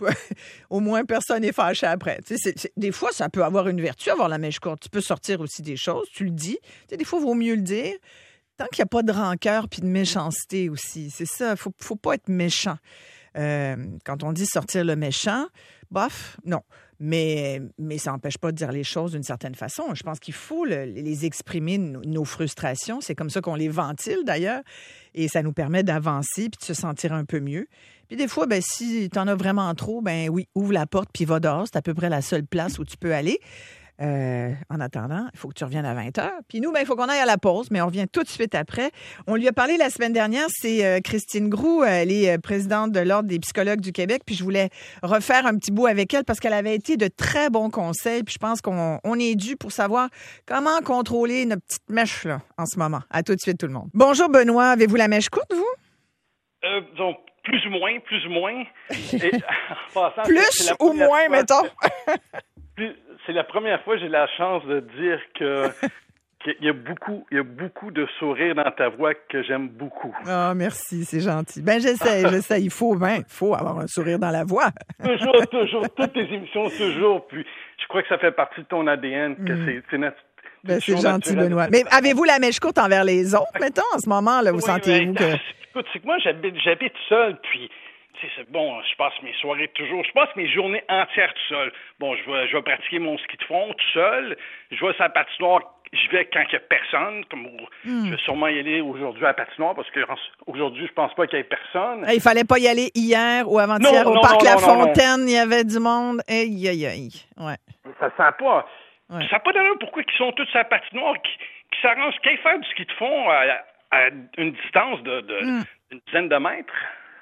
Au moins, personne n'est fâché après. Tu sais, c'est, c'est, des fois, ça peut avoir une vertu, avoir la mèche courte. Tu peux sortir aussi des choses, tu le dis. Tu sais, des fois, il vaut mieux le dire. Tant qu'il n'y a pas de rancœur puis de méchanceté aussi. C'est ça, il ne faut, faut pas être méchant. Euh, quand on dit sortir le méchant, bof, non. Mais, mais ça n'empêche pas de dire les choses d'une certaine façon. Je pense qu'il faut le, les exprimer, nos, nos frustrations. C'est comme ça qu'on les ventile, d'ailleurs. Et ça nous permet d'avancer puis de se sentir un peu mieux. Puis des fois, ben, si tu en as vraiment trop, ben oui, ouvre la porte puis va dehors. C'est à peu près la seule place où tu peux aller. Euh, en attendant, il faut que tu reviennes à vingt heures. Puis nous, ben, il faut qu'on aille à la pause, mais on revient tout de suite après. On lui a parlé la semaine dernière, c'est euh, Christine Groux, elle est présidente de l'Ordre des psychologues du Québec, puis je voulais refaire un petit bout avec elle parce qu'elle avait été de très bons conseils, puis je pense qu'on on est dû pour savoir comment contrôler notre petite mèche là, en ce moment. À tout de suite, tout le monde. Bonjour Benoît, avez-vous la mèche courte, vous? Euh, donc, plus ou moins, plus ou moins. Et, en passant, plus ou moins, mettons. Plus, c'est la première fois que j'ai la chance de dire que qu'il y a beaucoup, il y a beaucoup de sourires dans ta voix que j'aime beaucoup. Ah, oh, merci, c'est gentil. Ben j'essaie, j'essaie. Il faut, ben, il faut avoir un sourire dans la voix. Toujours, toujours, toutes tes émissions, toujours. Puis je crois que ça fait partie de ton A D N, que mm. c'est, c'est nat- ben, c'est gentil, Benoît. Mais avez-vous la mèche courte envers les autres, mettons, en ce moment, là, vous oui, sentez-vous mais, que... Écoute, c'est que moi, j'habite, j'habite seul, puis... C'est bon, je passe mes soirées toujours, je passe mes journées entières tout seul. Bon, je vais, je vais pratiquer mon ski de fond tout seul. Je vais sur la patinoire, je vais quand il n'y a personne. Comme mm. Je vais sûrement y aller aujourd'hui à la patinoire parce que aujourd'hui, je pense pas qu'il y ait personne. Il fallait pas y aller hier ou avant-hier non, au non, parc non, La non, Fontaine, non. Il y avait du monde. Aïe, aïe, aïe. Ouais. Ça sent pas. Ouais. Ça n'a pas d'allure pourquoi ils sont tous sur la patinoire, qui, qui s'arrangent, qui aillent faire du ski de fond à, à une distance de, de mm. une dizaine de mètres.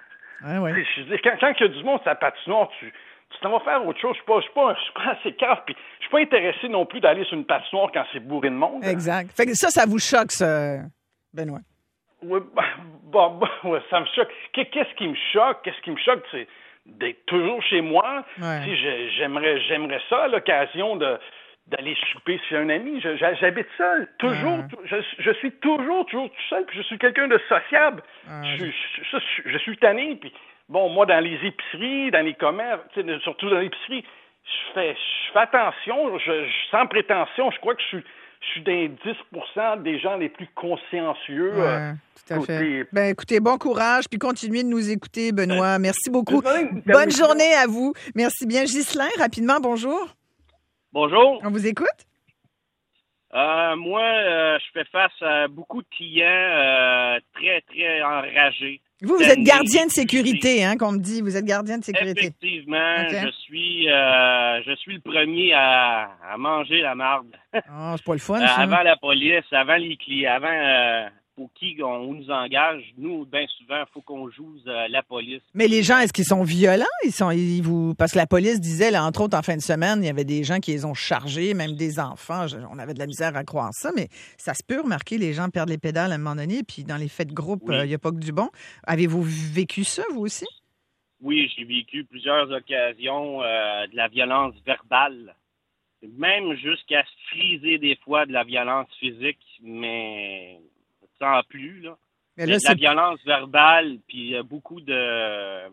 Ouais, ouais. Je dis, quand, quand il y a du monde sur la patinoire, tu, tu t'en vas faire autre chose. Je suis pas, je suis pas, je suis pas assez cave, puis je suis pas intéressé non plus d'aller sur une patinoire quand c'est bourré de monde. Exact. Fait que ça, ça vous choque, ça, Benoît? Oui, bon, bon, ouais, ça me choque. Qu'est-ce qui me choque? Qu'est-ce qui me choque, c'est d'être toujours chez moi. Ouais. Tu sais, j'aimerais, j'aimerais ça, l'occasion de d'aller souper chez un ami. Je, j'habite seul, toujours. Ouais. Je, je suis toujours, toujours tout seul, puis je suis quelqu'un de sociable. Ouais. Je, je, je, je suis tanné, puis bon, moi, dans les épiceries, dans les commerces, tu sais, surtout dans l'épicerie, je fais, je fais attention, je, je, sans prétention, je crois que je suis Je suis dans les dix pour cent des gens les plus consciencieux. Ouais, euh, tout à côté... fait. Ben, écoutez, bon courage, puis continuez de nous écouter, Benoît. Merci beaucoup. Désolé, Bonne journée à vous. Merci bien. Ghislain, rapidement, bonjour. Bonjour. On vous écoute? Euh, moi, euh, je fais face à beaucoup de clients euh, très, très enragés. Vous, vous êtes gardien de sécurité, hein, qu'on me dit. Vous êtes gardien de sécurité. Effectivement, okay. je suis euh, je suis le premier à, à manger la marde. Oh, c'est pas le fun, euh, ça. Avant la police, avant les clients, avant euh, pour qui on, on nous engage, nous, bien souvent, il faut qu'on joue euh, la police. Mais les gens, est-ce qu'ils sont violents? Ils sont, ils vous... Parce que la police disait, là, entre autres, en fin de semaine, il y avait des gens qui les ont chargés, même des enfants. Je... On avait de la misère à croire ça, mais ça se peut remarquer, les gens perdent les pédales à un moment donné, puis dans les fêtes de groupe, il oui. n'y euh, a pas que du bon. Avez-vous vécu ça, vous aussi? Oui, j'ai vécu plusieurs occasions euh, de la violence verbale, même jusqu'à friser des fois de la violence physique, mais sans plus, là. Mais là, de la violence verbale, puis euh, beaucoup de, euh,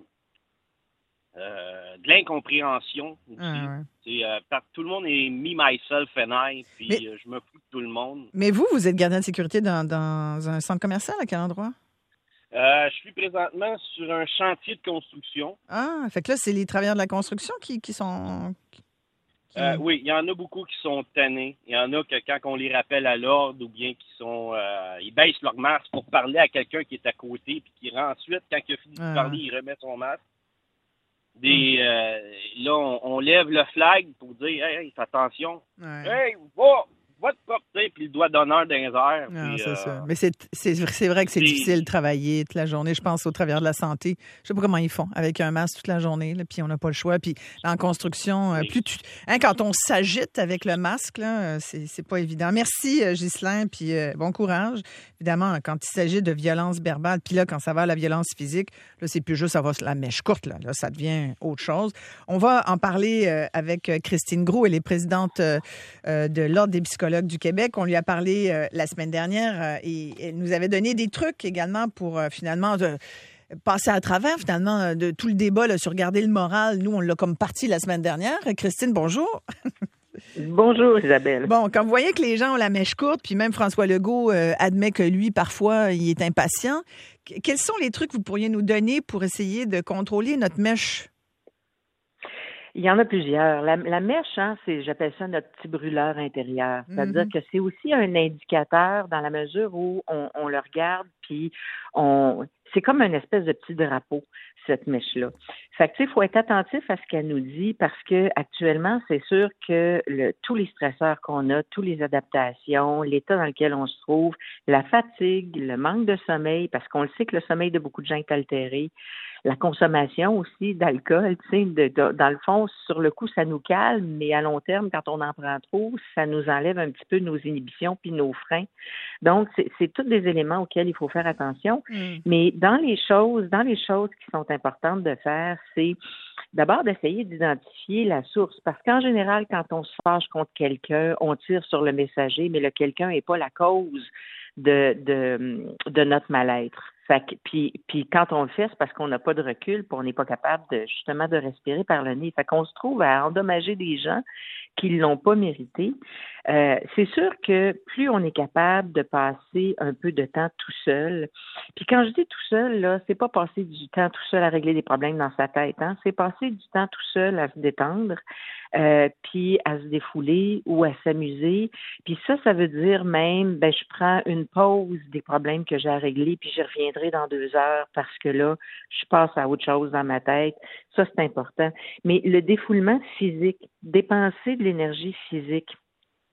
de l'incompréhension aussi. Ah, ouais. C'est, euh, par, tout le monde est me, myself and I, puis mais, euh, je me fous de tout le monde. Mais vous, vous êtes gardien de sécurité dans, dans un centre commercial, à quel endroit? Euh, je suis présentement sur un chantier de construction. Ah, fait que là, c'est les travailleurs de la construction qui, qui sont... Qui... Euh, oui, il y en a beaucoup qui sont tannés. Il y en a que quand on les rappelle à l'ordre ou bien qui sont... Euh, ils baissent leur masque pour parler à quelqu'un qui est à côté puis qui ensuite, quand il a fini ah. de parler, il remet son masque. Des, mm. euh, là, on, on lève le flag pour dire « Hey, hey, fais attention. Ouais. Hey, va! Va te porter! » Puis le doigt d'honneur dans les airs. Non, puis, c'est euh, ça. Mais c'est, c'est, c'est vrai que c'est, c'est difficile de travailler toute la journée. Je pense au travers de la santé. Je sais pas comment ils font avec un masque toute la journée, là, puis on n'a pas le choix. Puis en construction, oui. plus tu, hein, quand on s'agite avec le masque, là, c'est, c'est pas évident. Merci, Ghislain, puis euh, bon courage. Évidemment, quand il s'agit de violence verbale, puis là, quand ça va à la violence physique, là, c'est plus juste ça va la mèche courte, là. Là, ça devient autre chose. On va en parler euh, avec Christine Groux. Elle est présidente euh, de l'Ordre des psychologues du Québec. On lui a parlé euh, la semaine dernière euh, et elle nous avait donné des trucs également pour euh, finalement de passer à travers finalement de tout le débat là, sur garder le moral. Nous, on l'a comme parti la semaine dernière. Christine, bonjour. Bonjour, Isabelle. Bon, quand vous voyez que les gens ont la mèche courte, puis même François Legault euh, admet que lui, parfois, il est impatient, quels sont les trucs que vous pourriez nous donner pour essayer de contrôler notre mèche? Il y en a plusieurs. La, la mèche, hein, c'est, j'appelle ça notre petit brûleur intérieur. C'est-à-dire mm-hmm. que c'est aussi un indicateur dans la mesure où on, on le regarde, puis on, c'est comme une espèce de petit drapeau, cette mèche-là. Fait que, tu sais, il faut être attentif à ce qu'elle nous dit parce que actuellement, c'est sûr que le, tous les stresseurs qu'on a, toutes les adaptations, l'état dans lequel on se trouve, la fatigue, le manque de sommeil, parce qu'on le sait que le sommeil de beaucoup de gens est altéré, la consommation aussi d'alcool, tu sais, de, de, dans le fond, sur le coup, ça nous calme, mais à long terme, quand on en prend trop, ça nous enlève un petit peu nos inhibitions puis nos freins. Donc, c'est, c'est tous des éléments auxquels il faut faire attention. Mm. Mais dans les choses, dans les choses qui sont importantes de faire, c'est d'abord d'essayer d'identifier la source. Parce qu'en général, quand on se fâche contre quelqu'un, on tire sur le messager, mais le quelqu'un n'est pas la cause de, de, de notre mal-être. Fait que, puis, puis quand on le fait, c'est parce qu'on n'a pas de recul, puis on n'est pas capable de justement de respirer par le nez. Fait qu'on se trouve à endommager des gens qui ne l'ont pas mérité. Euh, c'est sûr que plus on est capable de passer un peu de temps tout seul, puis quand je dis tout seul, là, c'est pas passer du temps tout seul à régler des problèmes dans sa tête, hein, c'est passer du temps tout seul à se détendre, euh, puis à se défouler ou à s'amuser. Puis ça, ça veut dire même, ben je prends une pause des problèmes que j'ai à régler, puis je reviendrai dans deux heures parce que là, je passe à autre chose dans ma tête. Ça, c'est important. Mais le défoulement physique, dépenser de l'énergie physique,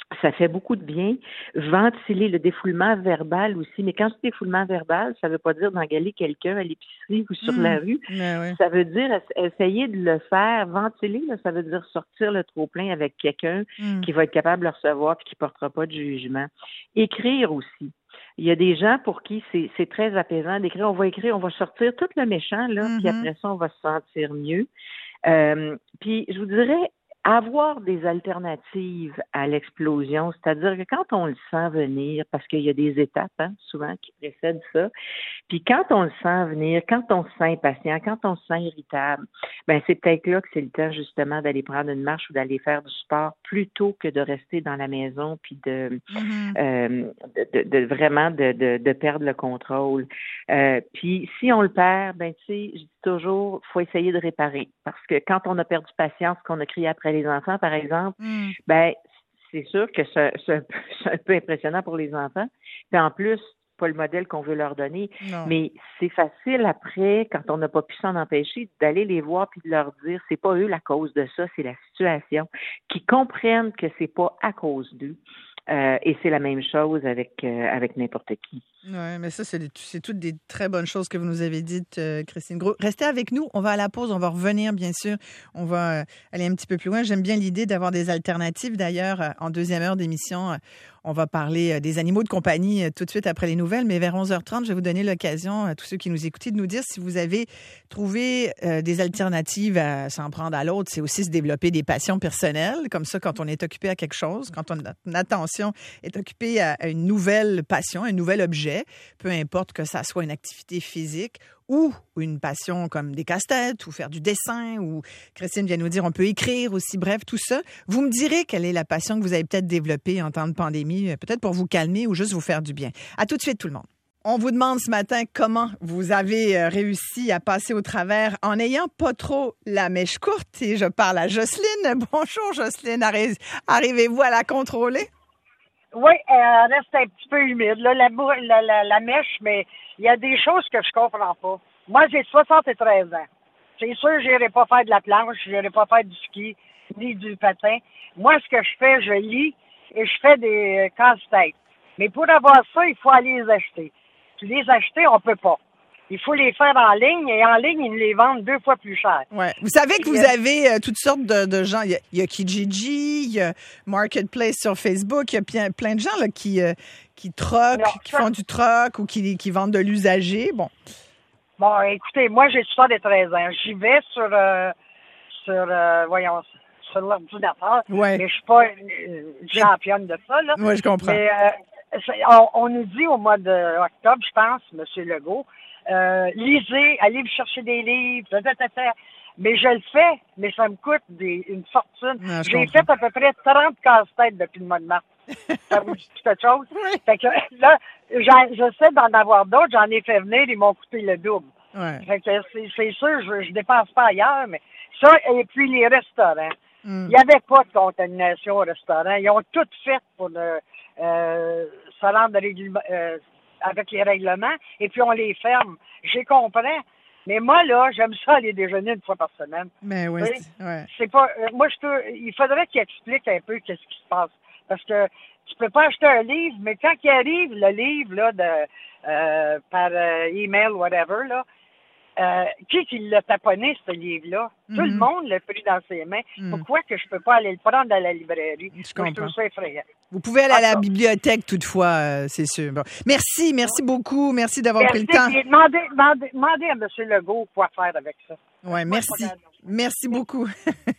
Ça fait beaucoup de bien. Ventiler le défoulement verbal aussi. Mais quand je dis défoulement verbal, ça ne veut pas dire d'engueuler quelqu'un à l'épicerie ou sur mmh. la rue. Ouais. Ça veut dire essayer de le faire. Ventiler, là, ça veut dire sortir le trop-plein avec quelqu'un mmh. qui va être capable de le recevoir et qui ne portera pas de jugement. Écrire aussi. Il y a des gens pour qui c'est, c'est très apaisant d'écrire. On va écrire, on va sortir tout le méchant, là, mmh. puis après ça, on va se sentir mieux. Euh, puis, je vous dirais, avoir des alternatives à l'explosion, c'est-à-dire que quand on le sent venir, parce qu'il y a des étapes, hein, souvent, qui précèdent ça, puis quand on le sent venir, quand on se sent impatient, quand on se sent irritable, ben c'est peut-être là que c'est le temps, justement, d'aller prendre une marche ou d'aller faire du sport plutôt que de rester dans la maison puis de, mm-hmm. euh, de, de, de vraiment de, de, de perdre le contrôle. Euh, puis si on le perd, ben tu sais, je dis toujours, faut essayer de réparer. Parce que quand on a perdu patience, qu'on a crié après les enfants, par exemple, mm. ben c'est sûr que c'est, c'est, un peu, c'est un peu impressionnant pour les enfants. Puis en plus, pas le modèle qu'on veut leur donner, non. mais c'est facile après, quand on n'a pas pu s'en empêcher, d'aller les voir puis de leur dire, c'est pas eux la cause de ça, c'est la situation, qu'ils comprennent que c'est pas à cause d'eux. Euh, et c'est la même chose avec euh, avec n'importe qui. Oui, mais ça, c'est, c'est toutes des très bonnes choses que vous nous avez dites, euh, Christine Groux. Restez avec nous. On va à la pause. On va revenir, bien sûr. On va euh, aller un petit peu plus loin. J'aime bien l'idée d'avoir des alternatives. D'ailleurs, euh, en deuxième heure d'émission, euh, on va parler euh, des animaux de compagnie euh, tout de suite après les nouvelles. Mais vers onze heures trente, je vais vous donner l'occasion, à tous ceux qui nous écoutent, de nous dire si vous avez trouvé euh, des alternatives à s'en prendre à l'autre. C'est aussi se développer des passions personnelles. Comme ça, quand on est occupé à quelque chose, quand on, notre attention est occupée à, à une nouvelle passion, un nouvel objet, peu importe que ça soit une activité physique ou une passion comme des casse-têtes ou faire du dessin ou Christine vient nous dire on peut écrire aussi, bref, tout ça. Vous me direz quelle est la passion que vous avez peut-être développée en temps de pandémie, peut-être pour vous calmer ou juste vous faire du bien. À tout de suite tout le monde. On vous demande ce matin comment vous avez réussi à passer au travers en n'ayant pas trop la mèche courte. Et je parle à Jocelyne. Bonjour Jocelyne, Arri- arrivez-vous à la contrôler? Oui, elle reste un petit peu humide, là, la, la, la, la mèche, mais il y a des choses que je comprends pas. Moi, j'ai soixante-treize ans. C'est sûr, je n'irai pas faire de la planche, je n'irai pas faire du ski, ni du patin. Moi, ce que je fais, je lis et je fais des casse-têtes. Mais pour avoir ça, il faut aller les acheter. Puis les acheter, on peut pas. Il faut les faire en ligne et en ligne, ils nous les vendent deux fois plus cher. Ouais. Vous savez que vous avez euh, toutes sortes de, de gens. Il y, a, il y a Kijiji, il y a Marketplace sur Facebook. Il y a plein, plein de gens là, qui, euh, qui troquent, non, qui ça... font du troc ou qui, qui vendent de l'usager. Bon. Bon, écoutez, moi, j'ai soixante-treize ans. J'y vais sur, euh, sur euh, voyons, sur l'ordinateur. Ouais. Mais je suis pas une championne de ça, là. Oui, je comprends. Mais, euh, on, on nous dit au mois d'octobre, je pense, M. Legault, Euh, lisez, allez vous chercher des livres, ta, ta, ta, ta. Mais je le fais, mais ça me coûte des, une fortune. Non, J'ai fait à peu près trente casse-têtes depuis le mois de mars. Ça vous dit quelque chose? Oui. Fait que là, j'en, j'essaie d'en avoir d'autres, j'en ai fait venir, ils m'ont coûté le double. Ouais. Fait que c'est, c'est sûr, je, je dépense pas ailleurs, mais ça, et puis les restaurants. Mm. Il n'y avait pas de contamination au restaurant. Ils ont tout fait pour le, euh, se rendre régul- euh, avec les règlements, et puis on les ferme. J'y comprends. Mais moi, là, j'aime ça aller déjeuner une fois par semaine. Mais oui, oui? c'est, ouais. c'est pas... Euh, moi, je peux... Il faudrait qu'il explique un peu qu'est-ce qui se passe. Parce que tu peux pas acheter un livre, mais quand il arrive, le livre, là, de, euh, par euh, email, whatever, là, Euh, qui qui l'a taponné, ce livre-là? Mm-hmm. Tout le monde l'a pris dans ses mains. Mm. Pourquoi que je peux pas aller le prendre à la librairie? Je comprends. Moi, je trouve ça effrayant. Vous pouvez aller à la bibliothèque, toutefois, euh, c'est sûr. Bon. Merci, merci beaucoup. Merci d'avoir merci, pris le temps. Demandez, demandez, demandez à M. Legault quoi faire avec ça. Oui, merci. Merci beaucoup.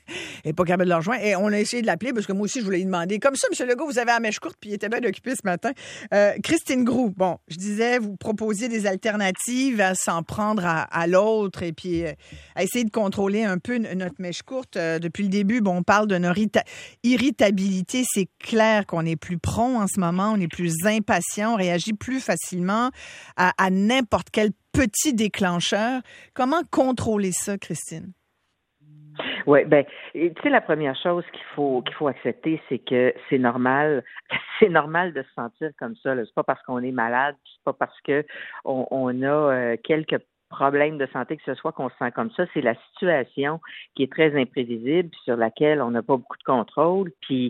Et pas capable de le rejoindre. Et on a essayé de l'appeler parce que moi aussi, je voulais lui demander. Comme ça, M. Legault, vous avez la mèche courte puis il était bien occupé ce matin. Euh, Christine Groux, bon, je disais, vous proposiez des alternatives à s'en prendre à, à l'autre et puis euh, à essayer de contrôler un peu notre mèche courte. Euh, depuis le début, bon, on parle de notre irrita- irritabilité. C'est clair qu'on est plus prompt en ce moment, on est plus impatient, on réagit plus facilement à, à n'importe quel petit déclencheur. Comment contrôler ça, Christine? Oui, ben, tu sais, la première chose qu'il faut qu'il faut accepter, c'est que c'est normal, c'est normal de se sentir comme ça. Là. C'est pas parce qu'on est malade, c'est pas parce que on, on a euh, quelques problème de santé que ce soit qu'on se sent comme ça, c'est la situation qui est très imprévisible, puis sur laquelle on n'a pas beaucoup de contrôle, puis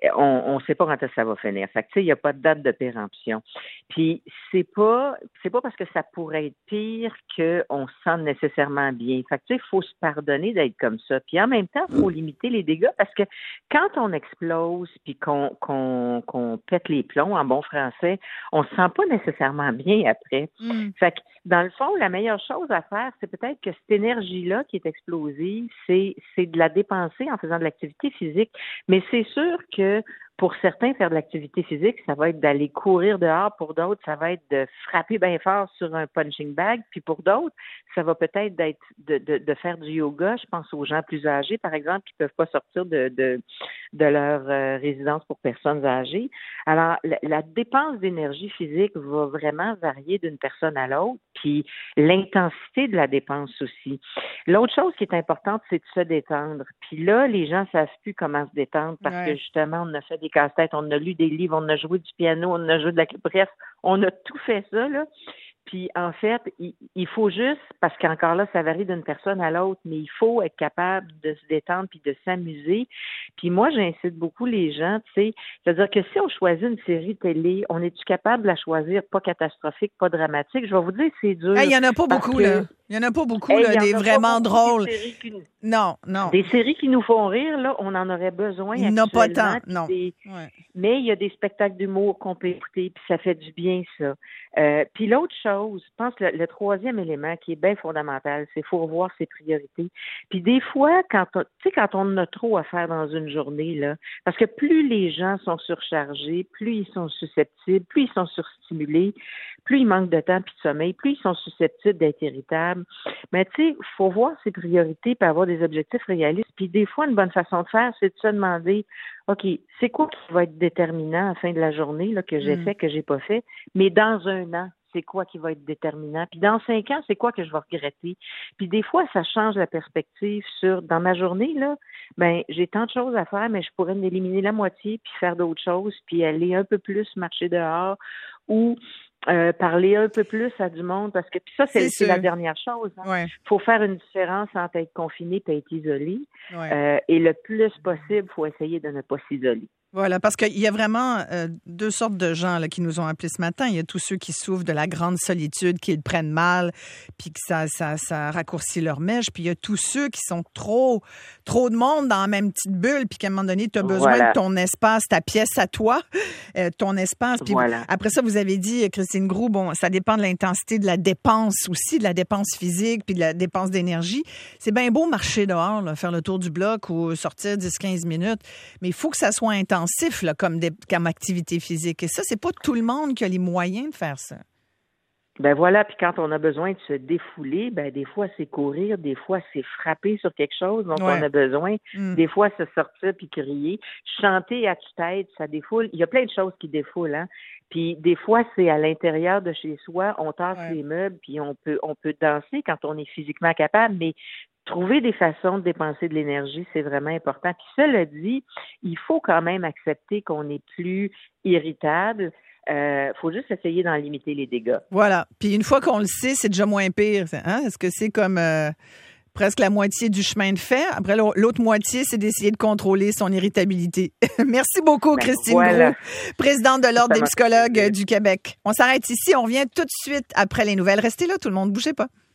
on ne sait pas quand ça va finir. Fait que, tu sais, il n'y a pas de date de péremption. Puis c'est pas c'est pas parce que ça pourrait être pire qu'on se sent nécessairement bien. Fait que, tu sais, il faut se pardonner d'être comme ça. Puis en même temps, il faut limiter les dégâts parce que quand on explose puis qu'on, qu'on, qu'on pète les plombs, en bon français, on se sent pas nécessairement bien après. Mm. Fait que, dans le fond, la meilleure chose à faire, c'est peut-être que cette énergie-là qui est explosive, c'est, c'est de la dépenser en faisant de l'activité physique. Mais c'est sûr que pour certains, faire de l'activité physique, ça va être d'aller courir dehors. Pour d'autres, ça va être de frapper bien fort sur un punching bag. Puis pour d'autres, ça va peut-être être de, de, de faire du yoga. Je pense aux gens plus âgés, par exemple, qui ne peuvent pas sortir de, de, de leur euh, résidence pour personnes âgées. Alors, la, la dépense d'énergie physique va vraiment varier d'une personne à l'autre, puis l'intensité de la dépense aussi. L'autre chose qui est importante, c'est de se détendre. Puis là, les gens ne savent plus comment se détendre parce ouais. que justement, on a fait des casse-têtes, on a lu des livres, on a joué du piano, on a joué de la... Bref, on a tout fait ça, là. Puis, en fait, il, il faut juste, parce qu'encore là, ça varie d'une personne à l'autre, mais il faut être capable de se détendre puis de s'amuser. Puis moi, j'incite beaucoup les gens, tu sais, c'est-à-dire que si on choisit une série télé, on est-tu capable de la choisir pas catastrophique, pas dramatique? Je vais vous dire, c'est dur. Il hey, y en a pas beaucoup, que... là. Il y en a pas beaucoup, hey, là, des vraiment drôles. Des qui... Non, non. Des séries qui nous font rire, là, on en aurait besoin. Il n'y en a pas tant, non. Des... Ouais. Mais il y a des spectacles d'humour qu'on peut écouter, puis ça fait du bien, ça. Euh, puis l'autre chose, je pense que le, le troisième élément qui est bien fondamental, c'est qu'il faut revoir ses priorités. Puis des fois, quand on, tu sais, quand on a trop à faire dans une journée, là, parce que plus les gens sont surchargés, plus ils sont susceptibles, plus ils sont surstimulés, plus ils manquent de temps puis de sommeil, plus ils sont susceptibles d'être irritables. Mais tu sais, il faut voir ses priorités puis avoir des objectifs réalistes. Puis des fois, une bonne façon de faire, c'est de se demander, OK, c'est quoi qui va être déterminant à la fin de la journée là, que j'ai mmh. fait, que j'ai pas fait, mais dans un an, c'est quoi qui va être déterminant? Puis dans cinq ans, c'est quoi que je vais regretter? Puis des fois, ça change la perspective sur, dans ma journée, là, ben j'ai tant de choses à faire, mais je pourrais en éliminer la moitié, puis faire d'autres choses, puis aller un peu plus marcher dehors, ou euh, parler un peu plus à du monde, parce que puis ça, c'est, c'est, c'est la dernière chose. Il hein. ouais. faut faire une différence entre être confiné et être isolé. Ouais. Euh, et le plus possible, il faut essayer de ne pas s'isoler. Voilà, parce qu'il y a vraiment euh, deux sortes de gens là, qui nous ont appelés ce matin. Il y a tous ceux qui souffrent de la grande solitude, qui le prennent mal, puis que ça, ça, ça raccourcit leur mèche. Puis il y a tous ceux qui sont trop, trop de monde dans la même petite bulle, puis qu'à un moment donné, tu as besoin voilà. de ton espace, ta pièce à toi, euh, ton espace. Puis voilà. après ça, vous avez dit, Christine Groux, bon, ça dépend de l'intensité de la dépense aussi, de la dépense physique, puis de la dépense d'énergie. C'est bien beau marcher dehors, là, faire le tour du bloc ou sortir dix à quinze minutes, mais il faut que ça soit intense. Là, comme, des, comme activité physique. Et ça, c'est pas tout le monde qui a les moyens de faire ça. Ben voilà, puis quand on a besoin de se défouler, ben des fois, c'est courir, des fois, c'est frapper sur quelque chose dont ouais. on a besoin, mm. des fois, c'est sortir puis crier. Chanter à tue-tête, ça défoule. Il y a plein de choses qui défoulent, hein. Puis des fois, c'est à l'intérieur de chez soi, on tasse ouais. les meubles, puis on peut, on peut danser quand on est physiquement capable, mais trouver des façons de dépenser de l'énergie, c'est vraiment important. Puis cela dit, il faut quand même accepter qu'on est plus irritable. Il euh, faut juste essayer d'en limiter les dégâts. Voilà. Puis une fois qu'on le sait, c'est déjà moins pire. Hein? Est-ce que c'est comme euh, presque la moitié du chemin de fait? Après, l'autre moitié, c'est d'essayer de contrôler son irritabilité. Merci beaucoup, ben, Christine voilà. Groux, présidente de l'Ordre des psychologues du Québec. On s'arrête ici. On revient tout de suite après les nouvelles. Restez là, tout le monde. Bougez pas.